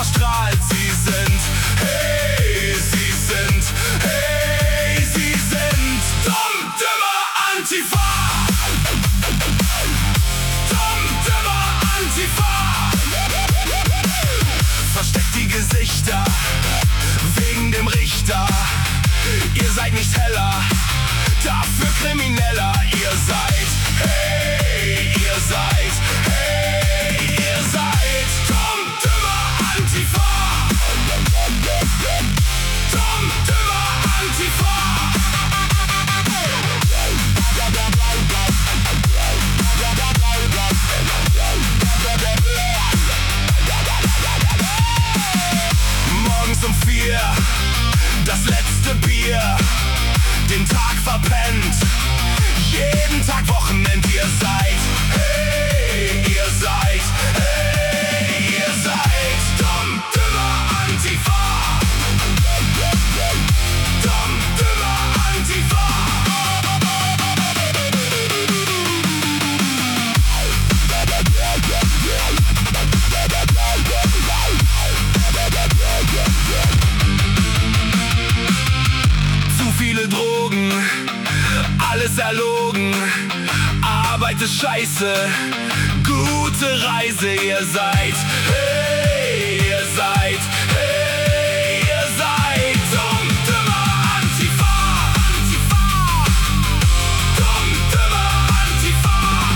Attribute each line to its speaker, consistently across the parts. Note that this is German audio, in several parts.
Speaker 1: strahlt. Sie sind, hey, sie sind, hey, sie sind dumm, dümmer Antifa. Dumm, dümmer Antifa. Versteckt die Gesichter wegen dem Richter. Ihr seid nicht heller, dafür krimineller. Ihr seid, hey, ihr seid, hey, ihr seid dumm, dümmer Antifa. Dumm, dümmer Antifa. Morgens um 4 das letzte Bier, den Tag verpennt, jeden Tag Wochenend. Ihr seid, hey, ihr seid, hey, ihr seid dumm, dümmer Antifa. Dumm, dümmer Antifa. Zu viele Drogen, alles erlogen, Arbeit ist scheiße, gute Reise. Ihr seid, hey, ihr seid, hey, ihr seid dumm, dümmer Antifa. Antifa. Dumm, dümmer Antifa.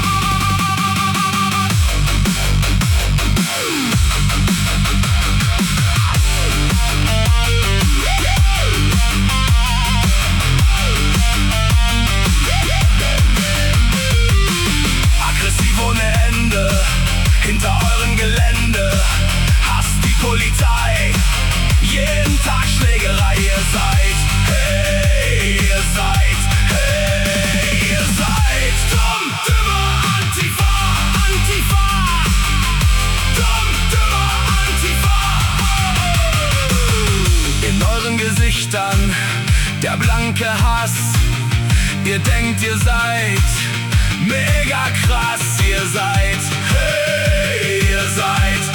Speaker 1: Aggressiv ohne Ende, hinter eurem Gelände hasst die Polizei, jeden Tag Schlägerei. Ihr seid, hey, ihr seid, hey, ihr seid dumm, dümmer Antifa. Antifa. Dumm, dümmer Antifa. In euren Gesichtern der blanke Hass. Ihr denkt, ihr seid mega krass. Ihr seid, hey, ihr seid